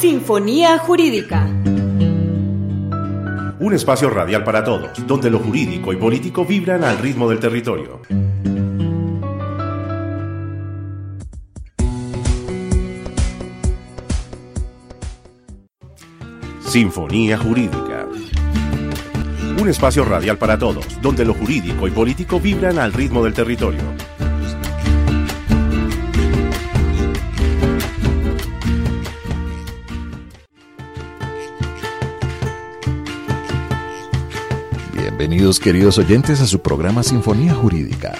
Sinfonía Jurídica. Un espacio radial para todos, donde lo jurídico y político vibran al ritmo del territorio. Sinfonía Jurídica. Un espacio radial para todos, donde lo jurídico y político vibran al ritmo del territorio. Bienvenidos, queridos oyentes, a su programa Sinfonía Jurídica.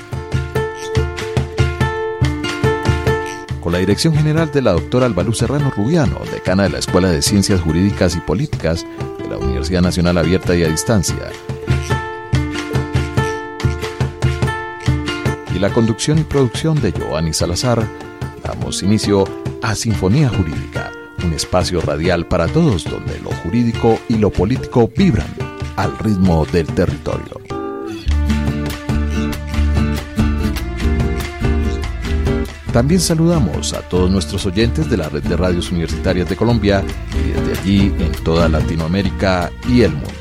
Con la dirección general de la doctora Albaluz Serrano Rubiano, decana de la Escuela de Ciencias Jurídicas y Políticas de la Universidad Nacional Abierta y a Distancia. Y la conducción y producción de Giovanni Salazar, damos inicio a Sinfonía Jurídica, un espacio radial para todos donde lo jurídico y lo político vibran al ritmo del territorio. También saludamos a todos nuestros oyentes de la Red de Radios Universitarias de Colombia y desde allí en toda Latinoamérica y el mundo.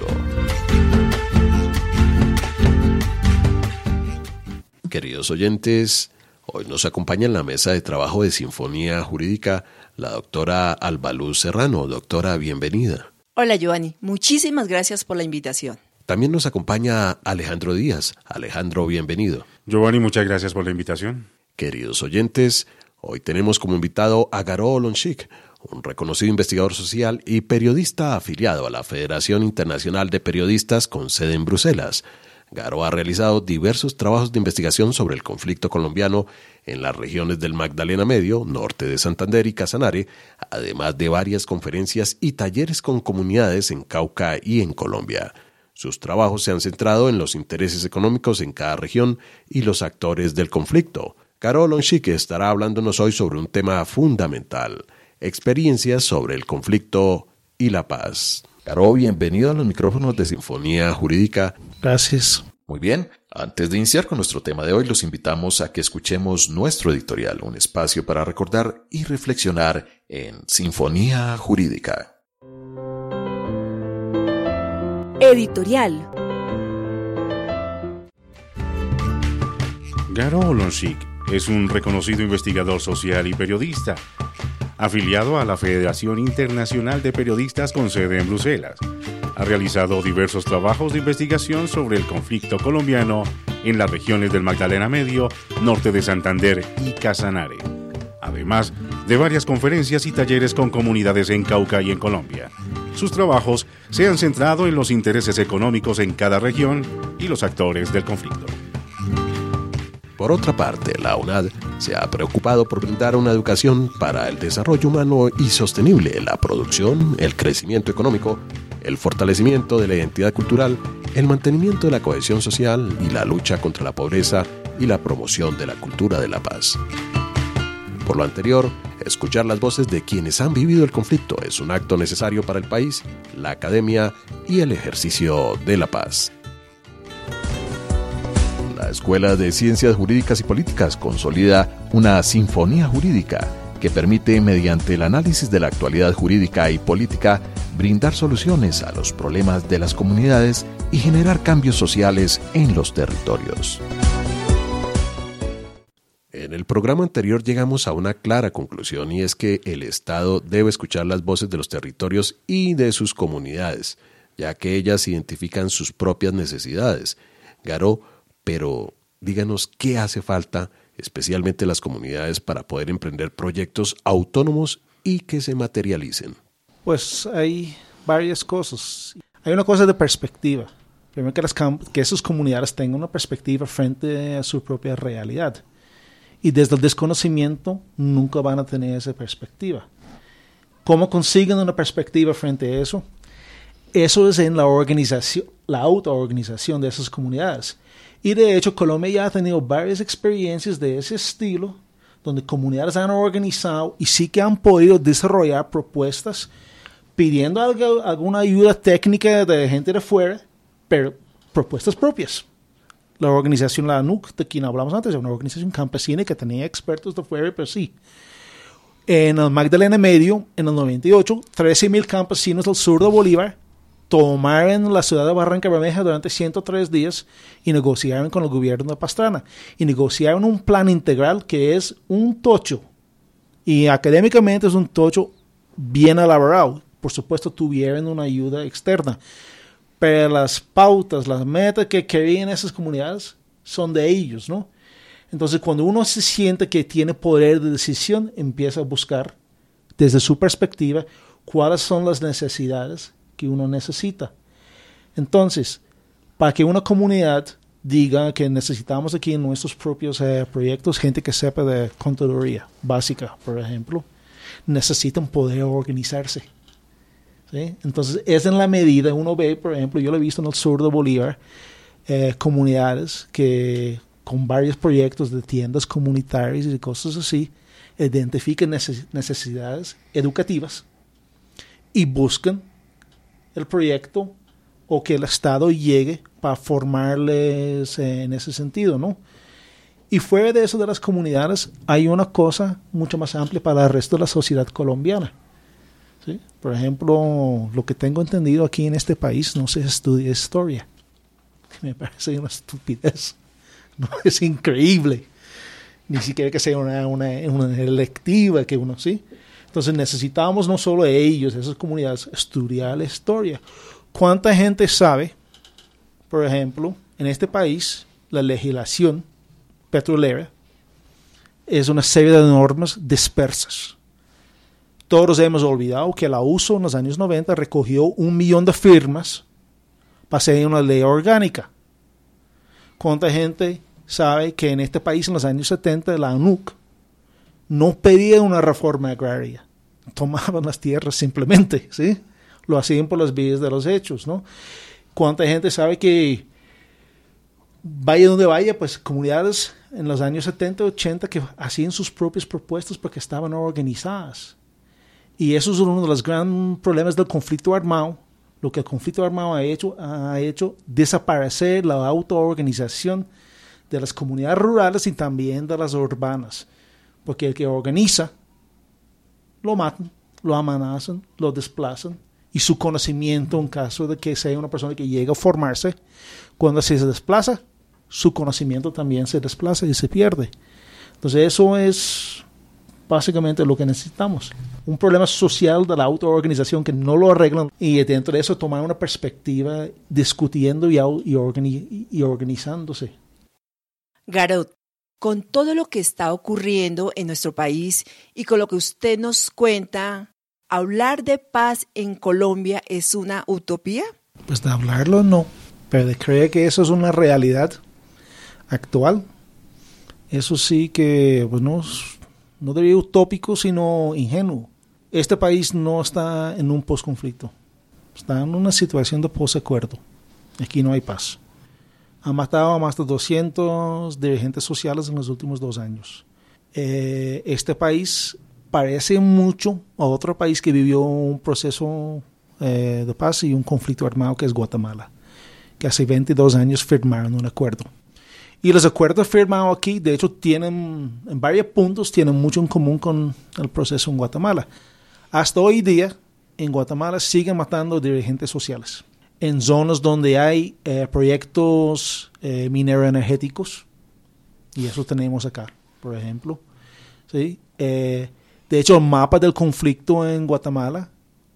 Queridos oyentes, hoy nos acompaña en la mesa de trabajo de Sinfonía Jurídica la doctora Albaluz Serrano. Doctora, bienvenida. Hola Giovanni, muchísimas gracias por la invitación. También nos acompaña Alejandro Díaz. Alejandro, bienvenido. Giovanni, muchas gracias por la invitación. Queridos oyentes, hoy tenemos como invitado a Garo Olonchik, un reconocido investigador social y periodista afiliado a la Federación Internacional de Periodistas con sede en Bruselas. Garo ha realizado diversos trabajos de investigación sobre el conflicto colombiano en las regiones del Magdalena Medio, norte de Santander y Casanare, además de varias conferencias y talleres con comunidades en Cauca y en Colombia. Sus trabajos se han centrado en los intereses económicos en cada región y los actores del conflicto. Garo Olonchik estará hablándonos hoy sobre un tema fundamental: experiencias sobre el conflicto y la paz. Garo, bienvenido a los micrófonos de Sinfonía Jurídica. Gracias. Muy bien, antes de iniciar con nuestro tema de hoy, los invitamos a que escuchemos nuestro editorial, un espacio para recordar y reflexionar en Sinfonía Jurídica. Editorial. Garo Olonchik es un reconocido investigador social y periodista, afiliado a la Federación Internacional de Periodistas con sede en Bruselas. Ha realizado diversos trabajos de investigación sobre el conflicto colombiano en las regiones del Magdalena Medio, norte de Santander y Casanare, además de varias conferencias y talleres con comunidades en Cauca y en Colombia. Sus trabajos se han centrado en los intereses económicos en cada región y los actores del conflicto. Por otra parte, la UNAD se ha preocupado por brindar una educación para el desarrollo humano y sostenible, la producción, el crecimiento económico, el fortalecimiento de la identidad cultural, el mantenimiento de la cohesión social y la lucha contra la pobreza y la promoción de la cultura de la paz. Por lo anterior, escuchar las voces de quienes han vivido el conflicto es un acto necesario para el país, la academia y el ejercicio de la paz. La Escuela de Ciencias Jurídicas y Políticas consolida una sinfonía jurídica que permite, mediante el análisis de la actualidad jurídica y política, brindar soluciones a los problemas de las comunidades y generar cambios sociales en los territorios. En el programa anterior llegamos a una clara conclusión, y es que el Estado debe escuchar las voces de los territorios y de sus comunidades, ya que ellas identifican sus propias necesidades. Garo, pero díganos qué hace falta, especialmente las comunidades, para poder emprender proyectos autónomos y que se materialicen. Pues hay varias cosas. Hay una cosa de perspectiva. Primero que esas comunidades tengan una perspectiva frente a su propia realidad. Y desde el desconocimiento nunca van a tener esa perspectiva. ¿Cómo consiguen una perspectiva frente a eso? Eso es en la organización, la autoorganización de esas comunidades. Y de hecho, Colombia ya ha tenido varias experiencias de ese estilo, donde comunidades han organizado y sí que han podido desarrollar propuestas pidiendo alguna ayuda técnica de gente de fuera, pero propuestas propias. La organización, la ANUC, de quien hablamos antes, es una organización campesina que tenía expertos de fuera, pero sí. En el Magdalena Medio, en el 98, 13,000 campesinos del sur de Bolívar tomaron la ciudad de Barranca Bermeja durante 103 días y negociaron con el gobierno de Pastrana. Y negociaron un plan integral que es un tocho. Y académicamente es un tocho bien elaborado. Por supuesto, tuvieron una ayuda externa. Pero las pautas, las metas que querían esas comunidades son de ellos, ¿no? Entonces, cuando uno se siente que tiene poder de decisión, empieza a buscar, desde su perspectiva, cuáles son las necesidades que uno necesita. Entonces, para que una comunidad diga que necesitamos aquí en nuestros propios proyectos gente que sepa de contaduría básica, por ejemplo, necesitan poder organizarse. ¿Sí? Entonces, es en la medida, uno ve, por ejemplo, yo lo he visto en el sur de Bolívar, comunidades que con varios proyectos de tiendas comunitarias y cosas así, identifican necesidades educativas y buscan el proyecto o que el Estado llegue para formarles en ese sentido, ¿no? Y fuera de eso de las comunidades, hay una cosa mucho más amplia para el resto de la sociedad colombiana. ¿Sí? Por ejemplo, lo que tengo entendido aquí en este país no se estudia historia. Me parece una estupidez. No, es increíble. Ni siquiera que sea una electiva que uno, ¿sí? Entonces necesitamos no solo ellos, esas comunidades, estudiar la historia. ¿Cuánta gente sabe, por ejemplo, en este país, la legislación petrolera es una serie de normas dispersas? Todos hemos olvidado que la USO en los años 90 recogió 1 millón de firmas para hacer una ley orgánica. ¿Cuánta gente sabe que en este país en los años 70 la ANUC no pedía una reforma agraria? Tomaban las tierras simplemente, ¿sí? Lo hacían por las vías de los hechos, ¿no? ¿Cuánta gente sabe que vaya donde vaya, pues comunidades en los años 70, 80 que hacían sus propias propuestas porque estaban organizadas? Y eso es uno de los grandes problemas del conflicto armado. Lo que el conflicto armado ha hecho desaparecer la autoorganización de las comunidades rurales y también de las urbanas. Porque el que organiza, lo matan, lo amenazan, lo desplazan. Y su conocimiento, en caso de que sea una persona que llega a formarse, cuando se desplaza, su conocimiento también se desplaza y se pierde. Entonces eso es básicamente lo que necesitamos. Un problema social de la autoorganización que no lo arreglan y dentro de eso tomar una perspectiva discutiendo y organizándose. Garot, con todo lo que está ocurriendo en nuestro país y con lo que usted nos cuenta, ¿hablar de paz en Colombia es una utopía? Pues de hablarlo no, pero de creer que eso es una realidad actual, eso sí que pues no diría utópico, sino ingenuo. Este país no está en un posconflicto, está en una situación de posacuerdo. Aquí no hay paz. Han matado a más de 200 dirigentes sociales en los últimos 2 años. Este país parece mucho a otro país que vivió un proceso de paz y un conflicto armado, que es Guatemala, que hace 22 años firmaron un acuerdo. Y los acuerdos firmados aquí, de hecho, tienen, en varios puntos, tienen mucho en común con el proceso en Guatemala. Hasta hoy día, en Guatemala siguen matando dirigentes sociales. En zonas donde hay proyectos minero-energéticos, y eso tenemos acá, por ejemplo. ¿Sí? De hecho, el mapa del conflicto en Guatemala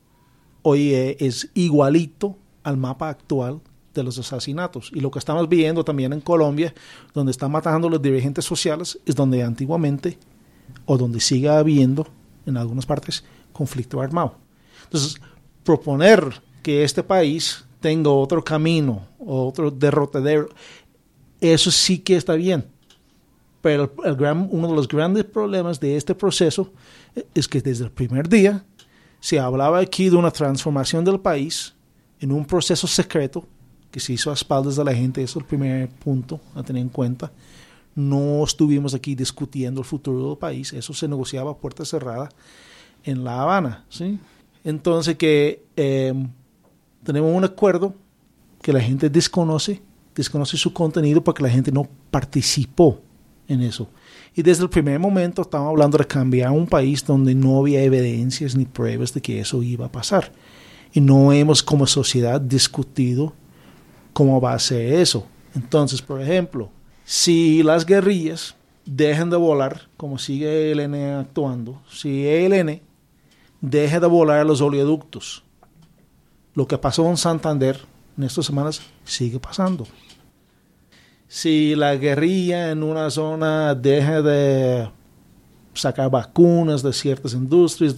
hoy es igualito al mapa actual de los asesinatos. Y lo que estamos viendo también en Colombia, donde están matando a los dirigentes sociales, es donde antiguamente, o donde sigue habiendo, en algunas partes, conflicto armado. Entonces, proponer que este país tenga otro camino, otro derrotadero, eso sí que está bien. Pero uno de los grandes problemas de este proceso es que desde el primer día se hablaba aquí de una transformación del país en un proceso secreto que se hizo a espaldas de la gente. Eso es el primer punto a tener en cuenta. No estuvimos aquí discutiendo el futuro del país. Eso se negociaba a puerta cerrada en La Habana, ¿sí? Entonces que tenemos un acuerdo que la gente desconoce su contenido porque la gente no participó en eso. Y desde el primer momento estamos hablando de cambiar un país donde no había evidencias ni pruebas de que eso iba a pasar. Y no hemos como sociedad discutido cómo va a ser eso. Entonces, por ejemplo, si las guerrillas dejan de volar, como sigue ELN actuando, si ELN deja de volar los oleoductos, lo que pasó en Santander en estas semanas sigue pasando. Si la guerrilla en una zona deja de sacar vacunas de ciertas industrias,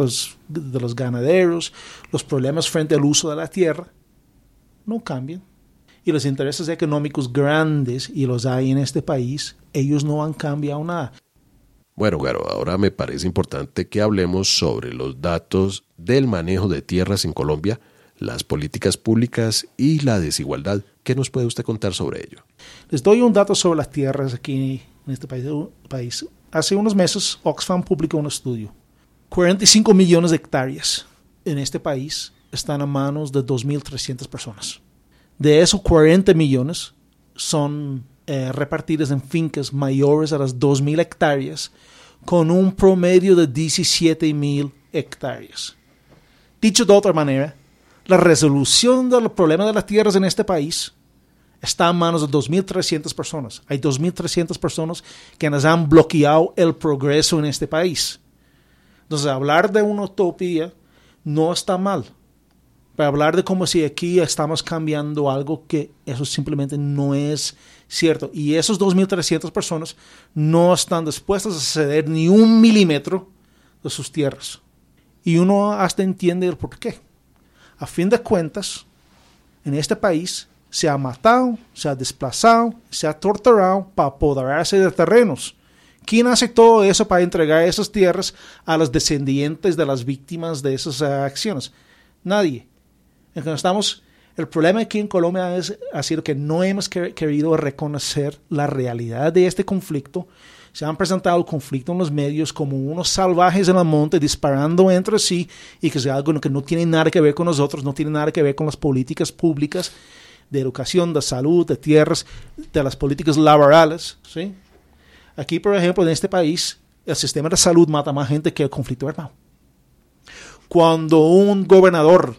de los ganaderos, los problemas frente al uso de la tierra no cambian. Y los intereses económicos grandes, y los hay en este país, ellos no han cambiado nada. Bueno, Garo, ahora me parece importante que hablemos sobre los datos del manejo de tierras en Colombia, las políticas públicas y la desigualdad. ¿Qué nos puede usted contar sobre ello? Les doy un dato sobre las tierras aquí en este país. Hace unos meses, Oxfam publicó un estudio. 45 millones de hectáreas en este país están a manos de 2.300 personas. De esos 40 millones son repartidas en fincas mayores a las 2.000 hectáreas con un promedio de 17.000 hectáreas. Dicho de otra manera, la resolución del problema de las tierras en este país está en manos de 2.300 personas. Hay 2.300 personas que nos han bloqueado el progreso en este país. Entonces, hablar de una utopía no está mal. Pero hablar de como si aquí estamos cambiando algo, que eso simplemente no es cierto. Y esos 2.300 personas no están dispuestas a ceder ni 1 milímetro de sus tierras. Y uno hasta entiende el por qué. A fin de cuentas, en este país se ha matado, se ha desplazado, se ha torturado para apoderarse de terrenos. ¿Quién hace todo eso para entregar esas tierras a los descendientes de las víctimas de esas acciones? Nadie. Entonces el problema aquí en Colombia ha sido que no hemos querido reconocer la realidad de este conflicto. Se han presentado el conflicto en los medios como unos salvajes en el monte disparando entre sí, y que es algo que no tiene nada que ver con nosotros, no tiene nada que ver con las políticas públicas de educación, de salud, de tierras, de las políticas laborales, ¿sí? Aquí, por ejemplo, en este país, el sistema de salud mata más gente que el conflicto armado. Cuando un gobernador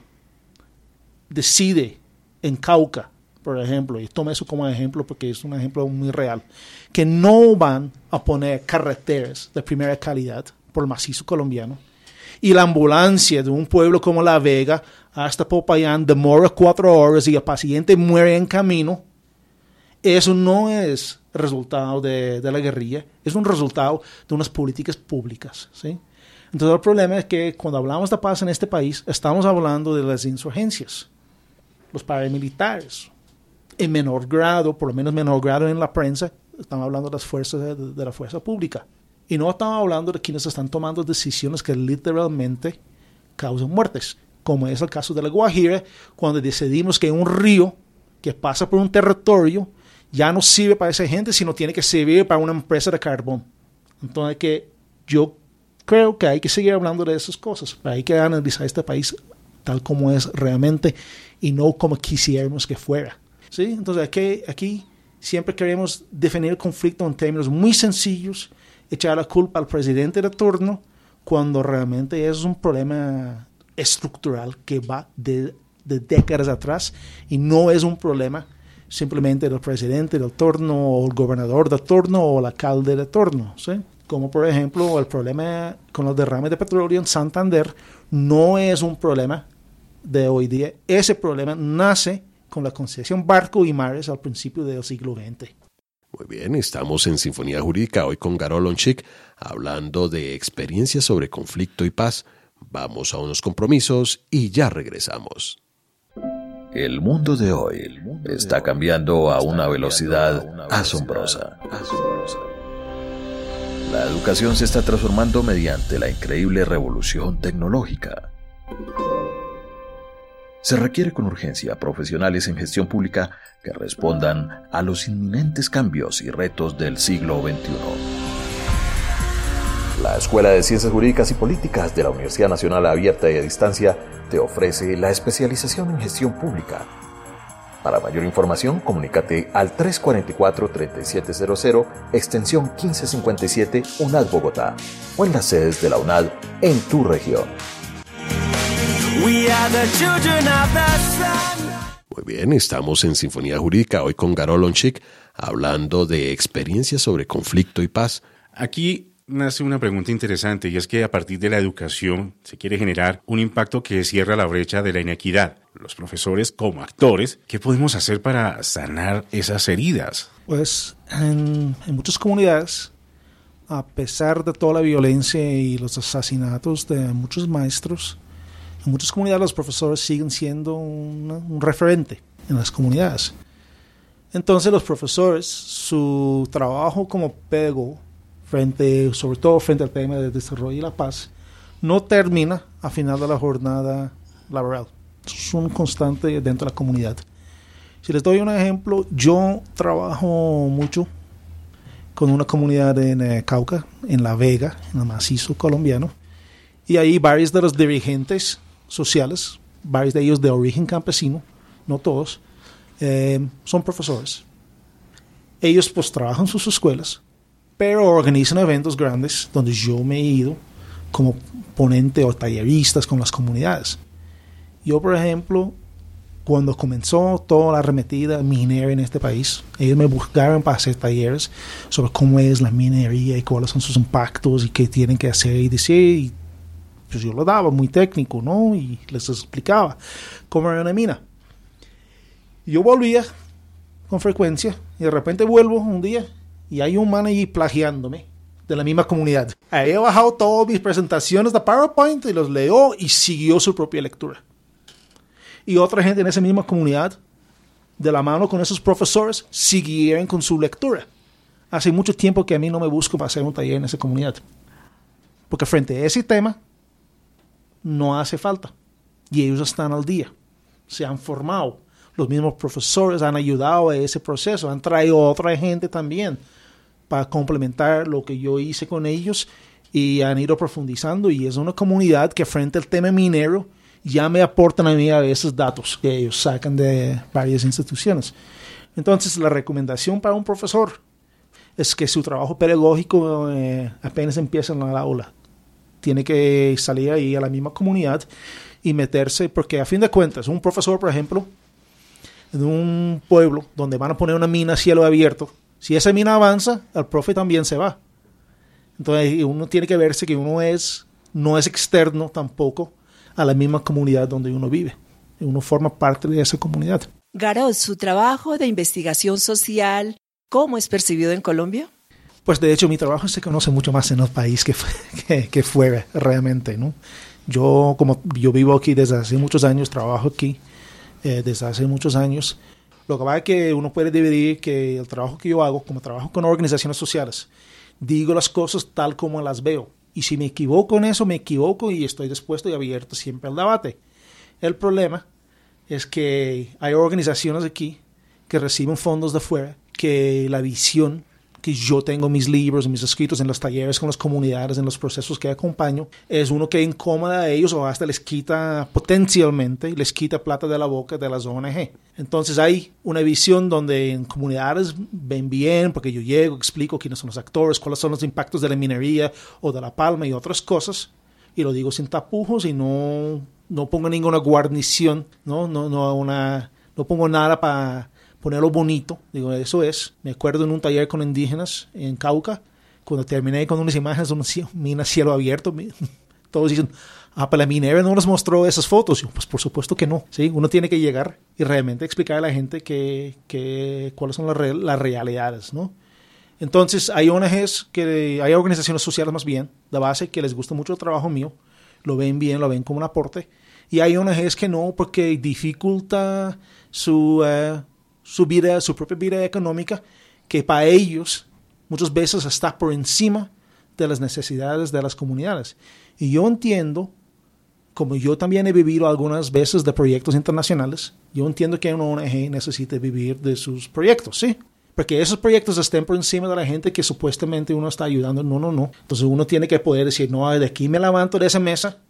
decide en Cauca, por ejemplo, y tome eso como ejemplo porque es un ejemplo muy real, que no van a poner carreteras de primera calidad por el macizo colombiano, y la ambulancia de un pueblo como La Vega hasta Popayán demora 4 horas y el paciente muere en camino, eso no es resultado de la guerrilla, es un resultado de unas políticas públicas, ¿sí? Entonces el problema es que cuando hablamos de paz en este país, estamos hablando de las insurgencias, los paramilitares, en menor grado, por lo menos menor grado en la prensa, estamos hablando de las fuerzas de la fuerza pública. Y no estamos hablando de quienes están tomando decisiones que literalmente causan muertes, como es el caso de La Guajira, cuando decidimos que un río que pasa por un territorio ya no sirve para esa gente, sino tiene que servir para una empresa de carbón. Entonces, que yo creo que hay que seguir hablando de esas cosas, pero hay que analizar este país tal como es realmente y no como quisiéramos que fuera. ¿Sí? Entonces aquí siempre queremos definir el conflicto en términos muy sencillos, echar la culpa al presidente de turno, cuando realmente es un problema estructural que va de décadas atrás y no es un problema simplemente del presidente del turno o el gobernador del turno o el alcalde del turno, ¿sí? Como por ejemplo el problema con los derrames de petróleo en Santander no es un problema de hoy día. Ese problema nace con la concesión Barco y Mares al principio del siglo XX. Muy bien, estamos en Sinfonía Jurídica hoy con Garo Lonchik, hablando de experiencias sobre conflicto y paz. Vamos a unos compromisos y ya regresamos. El mundo de hoy está cambiando a una velocidad asombrosa. La educación se está transformando mediante la increíble revolución tecnológica. Se requiere con urgencia profesionales en gestión pública que respondan a los inminentes cambios y retos del siglo XXI. La Escuela de Ciencias Jurídicas y Políticas de la Universidad Nacional Abierta y a Distancia te ofrece la especialización en gestión pública. Para mayor información, comunícate al 344-3700, extensión 1557, UNAD Bogotá, o en las sedes de la UNAD en tu región. Muy bien, estamos en Sinfonía Jurídica, hoy con Garo Lonchik, hablando de experiencias sobre conflicto y paz. Aquí nace una pregunta interesante, y es que a partir de la educación se quiere generar un impacto que cierra la brecha de la inequidad. Los profesores, como actores, ¿qué podemos hacer para sanar esas heridas? Pues en muchas comunidades, a pesar de toda la violencia y los asesinatos de muchos maestros, en muchas comunidades los profesores siguen siendo un referente en las comunidades. Entonces los profesores, su trabajo como pedagogo, sobre todo frente al tema del desarrollo y la paz, no termina a final de la jornada laboral. Es un constante dentro de la comunidad. Si les doy un ejemplo, yo trabajo mucho con una comunidad en Cauca, en La Vega, en el macizo colombiano, y ahí varios de los dirigentes sociales, varios de ellos de origen campesino, no todos, son profesores. Ellos pues trabajan en sus escuelas, pero organizan eventos grandes donde yo me he ido como ponente o talleristas con las comunidades. Yo, por ejemplo, cuando comenzó toda la arremetida minera en este país, ellos me buscaron para hacer talleres sobre cómo es la minería y cuáles son sus impactos y qué tienen que hacer y decir. Y pues yo lo daba muy técnico, ¿no? Y les explicaba cómo era una mina. Yo volvía con frecuencia y de repente vuelvo un día y hay un man allí plagiándome de la misma comunidad. Ahí he bajado todas mis presentaciones de PowerPoint y los leyó y siguió su propia lectura. Y otra gente en esa misma comunidad, de la mano con esos profesores, siguieron con su lectura. Hace mucho tiempo que a mí no me busco para hacer un taller en esa comunidad. Porque frente a ese tema, no hace falta. Y ellos están al día. Se han formado. Los mismos profesores han ayudado a ese proceso. Han traído a otra gente también para complementar lo que yo hice con ellos y han ido profundizando. Y es una comunidad que frente al tema minero ya me aportan a mí a veces datos que ellos sacan de varias instituciones. Entonces, la recomendación para un profesor es que su trabajo pedagógico apenas empieza en la aula. Tiene que salir ahí a la misma comunidad y meterse, porque a fin de cuentas, un profesor, por ejemplo, en un pueblo donde van a poner una mina a cielo abierto, si esa mina avanza, el profe también se va. Entonces, uno tiene que verse que uno no es externo tampoco a la misma comunidad donde uno vive. Uno forma parte de esa comunidad. Garot, su trabajo de investigación social, ¿cómo es percibido en Colombia? Pues de hecho mi trabajo se conoce mucho más en el país que fuera realmente, ¿no? Yo vivo aquí desde hace muchos años, trabajo aquí desde hace muchos años. Lo que pasa es que uno puede dividir que el trabajo que yo hago, como trabajo con organizaciones sociales, digo las cosas tal como las veo. Y si me equivoco en eso, me equivoco y estoy dispuesto y abierto siempre al debate. El problema es que hay organizaciones aquí que reciben fondos de fuera, que la visión que yo tengo en mis libros, en mis escritos, en los talleres con las comunidades, en los procesos que acompaño, es uno que incomoda a ellos o hasta les quita potencialmente, les quita plata de la boca de las ONG. Entonces hay una visión donde en comunidades ven bien, porque yo llego, explico quiénes son los actores, cuáles son los impactos de la minería o de la palma y otras cosas, y lo digo sin tapujos y no pongo ninguna guarnición, no pongo nada para ponerlo bonito. Digo, eso es. Me acuerdo en un taller con indígenas en Cauca, cuando terminé con unas imágenes de una mina a cielo abierto, todos dicen, pero la minera no nos mostró esas fotos. Yo, pues por supuesto que no. ¿Sí? Uno tiene que llegar y realmente explicar a la gente cuáles son las realidades, ¿no? Entonces, hay ONGs, hay organizaciones sociales más bien, de base, que les gusta mucho el trabajo mío, lo ven bien, lo ven como un aporte, y hay ONGs que no, porque dificulta su propia vida económica, que para ellos muchas veces está por encima de las necesidades de las comunidades. Y yo entiendo, como yo también he vivido algunas veces de proyectos internacionales, yo entiendo que una ONG necesita vivir de sus proyectos, ¿sí? Porque esos proyectos estén por encima de la gente que supuestamente uno está ayudando. No. Entonces uno tiene que poder decir, no, de aquí me levanto de esa mesa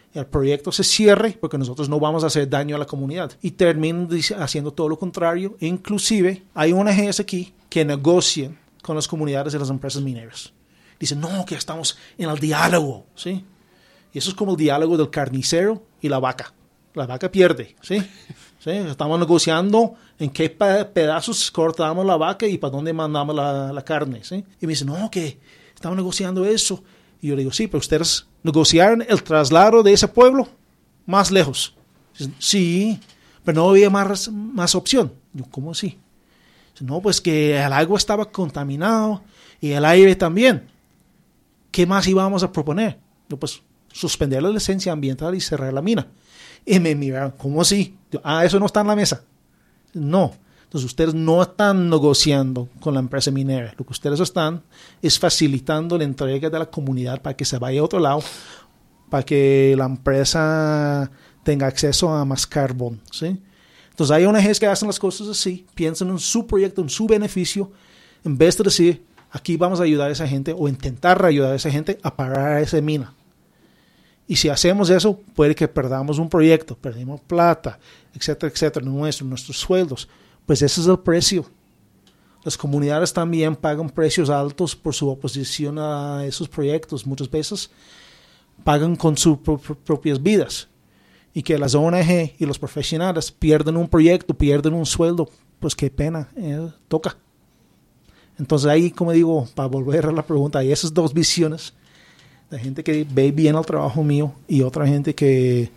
el proyecto se cierre porque nosotros no vamos a hacer daño a la comunidad. Y terminan haciendo todo lo contrario. Inclusive hay ONGs aquí que negocian con las comunidades de las empresas mineras. Dicen, no, que estamos en el diálogo, ¿sí? Y eso es como el diálogo del carnicero y la vaca. La vaca pierde, ¿sí? ¿Sí? Estamos negociando en qué pedazos cortamos la vaca y para dónde mandamos la carne, ¿sí? Y me dicen, no, que estamos negociando eso. Y yo le digo, sí, pero ustedes negociaron el traslado de ese pueblo más lejos. Dicen, sí, pero no había más opción. Yo, ¿cómo así? Dicen, no, pues que el agua estaba contaminado y el aire también. ¿Qué más íbamos a proponer? Yo, pues, suspender la licencia ambiental y cerrar la mina. Y me miraron, ¿cómo así? Yo, eso no está en la mesa. No. Entonces, ustedes no están negociando con la empresa minera. Lo que ustedes están es facilitando la entrega de la comunidad para que se vaya a otro lado, para que la empresa tenga acceso a más carbón, ¿sí? Entonces, hay ONGs que hacen las cosas así, piensan en su proyecto, en su beneficio, en vez de decir, aquí vamos a ayudar a esa gente o intentar ayudar a esa gente a parar esa mina. Y si hacemos eso, puede que perdamos un proyecto, perdemos plata, etcétera, etcétera, nuestros sueldos. Pues ese es el precio. Las comunidades también pagan precios altos por su oposición a esos proyectos. Muchas veces pagan con sus propias vidas. Y que las ONG y los profesionales pierden un proyecto, pierden un sueldo, pues qué pena, toca. Entonces ahí, como digo, para volver a la pregunta, hay esas dos visiones. De gente que ve bien el trabajo mío y otra gente que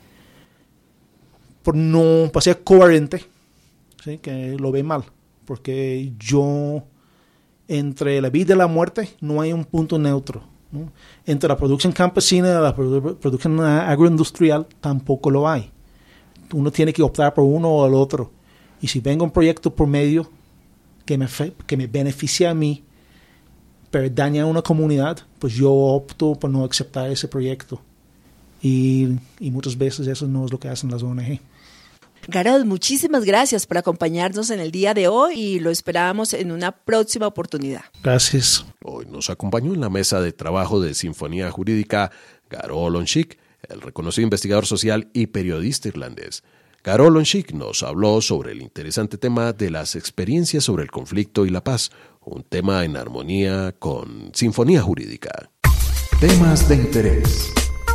para ser coherente, ¿sí? Que lo ve mal. Porque yo, entre la vida y la muerte, no hay un punto neutro, ¿no? Entre la producción campesina y la producción agroindustrial tampoco lo hay. Uno tiene que optar por uno o el otro. Y si vengo un proyecto por medio que me beneficia a mí, pero daña a una comunidad, pues yo opto por no aceptar ese proyecto. Y muchas veces eso no es lo que hacen las ONG. Garot, muchísimas gracias por acompañarnos en el día de hoy y lo esperamos en una próxima oportunidad. Gracias. Hoy nos acompañó en la mesa de trabajo de Sinfonía Jurídica Garot Lonchik, el reconocido investigador social y periodista irlandés. Garot Lonchik nos habló sobre el interesante tema de las experiencias sobre el conflicto y la paz, un tema en armonía con Sinfonía Jurídica. Temas de interés.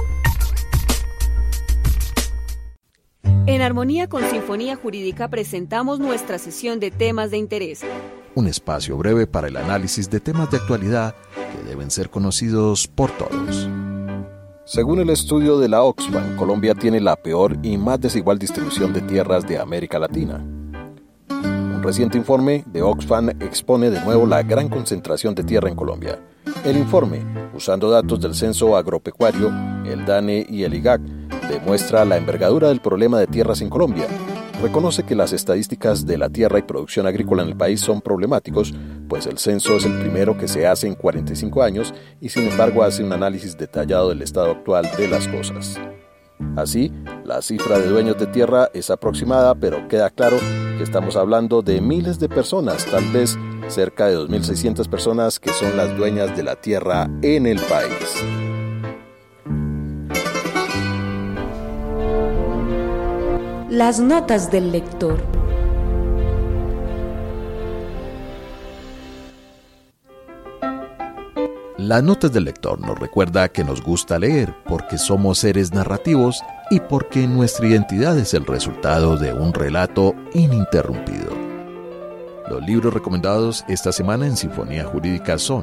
En armonía con Sinfonía Jurídica presentamos nuestra sesión de temas de interés. Un espacio breve para el análisis de temas de actualidad que deben ser conocidos por todos. Según el estudio de la Oxfam, Colombia tiene la peor y más desigual distribución de tierras de América Latina. Un reciente informe de Oxfam expone de nuevo la gran concentración de tierra en Colombia. El informe, usando datos del Censo Agropecuario, el DANE y el IGAC, demuestra la envergadura del problema de tierras en Colombia. Reconoce que las estadísticas de la tierra y producción agrícola en el país son problemáticos, pues el censo es el primero que se hace en 45 años y sin embargo hace un análisis detallado del estado actual de las cosas. Así, la cifra de dueños de tierra es aproximada, pero queda claro que estamos hablando de miles de personas, tal vez cerca de 2.600 personas que son las dueñas de la tierra en el país. Las notas del lector. Las notas del lector nos recuerda que nos gusta leer porque somos seres narrativos y porque nuestra identidad es el resultado de un relato ininterrumpido. Los libros recomendados esta semana en Sinfonía Jurídica son: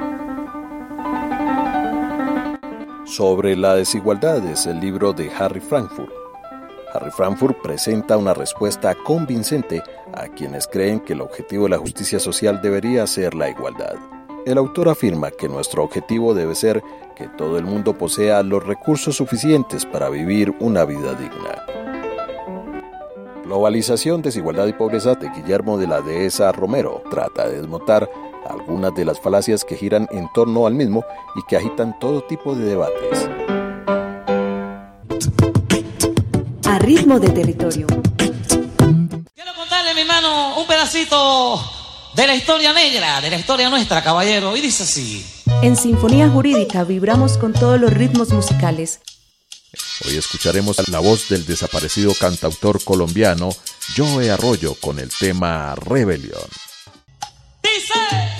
Sobre la desigualdad es el libro de Harry Frankfurt. Harry Frankfurt presenta una respuesta convincente a quienes creen que el objetivo de la justicia social debería ser la igualdad. El autor afirma que nuestro objetivo debe ser que todo el mundo posea los recursos suficientes para vivir una vida digna. Globalización, desigualdad y pobreza de Guillermo de la Dehesa Romero trata de desmontar algunas de las falacias que giran en torno al mismo y que agitan todo tipo de debates. A ritmo de territorio. Quiero contarle, mi hermano, un pedacito de la historia negra, de la historia nuestra, caballero, y dice así. En Sinfonía Jurídica vibramos con todos los ritmos musicales. Hoy escucharemos la voz del desaparecido cantautor colombiano Joe Arroyo con el tema Rebelión. Dice.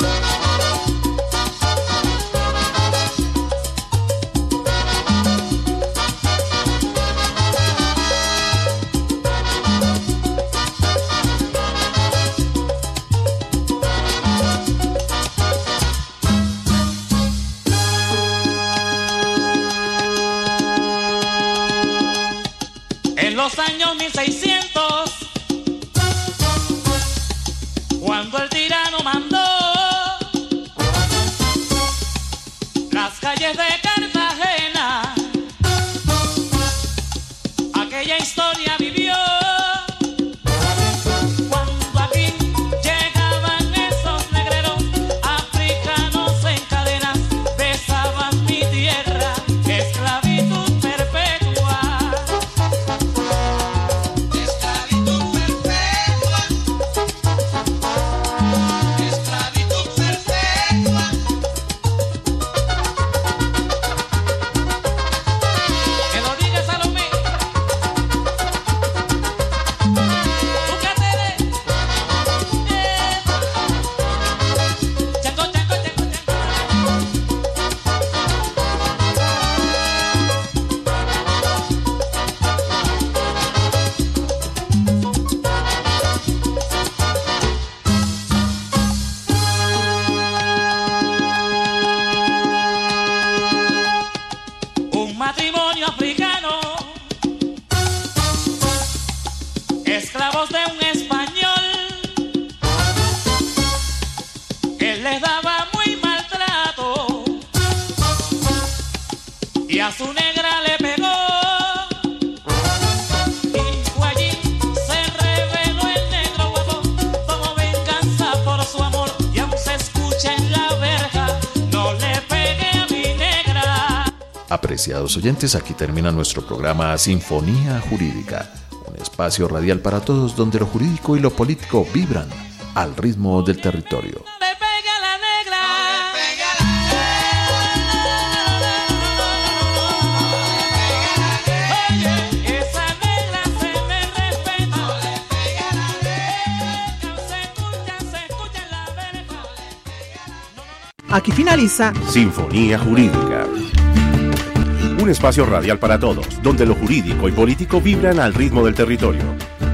En los años 1600, cuando el tirano mandó las calles de Cartagena, aquella historia vivió. Cuando aquí llegaban esos negreros africanos en cadenas, besaban mi tierra, esclavitud perpetua. Matrimonio africano, esclavos de un español, él les daba muy maltrato y a su negra le pegó. Y fue allí, se reveló el negro guapo, tomó venganza por su amor y aún se escucha en la verja, no le pegué a mi negra. Apreciados oyentes, aquí termina nuestro programa Sinfonía Jurídica, un espacio radial para todos donde lo jurídico y lo político vibran al ritmo del territorio. Le pegué a la negra. Oye, esa negra se me respeta. Se escucha en la verja. Aquí finaliza Sinfonía Jurídica. Un espacio radial para todos, donde lo jurídico y político vibran al ritmo del territorio.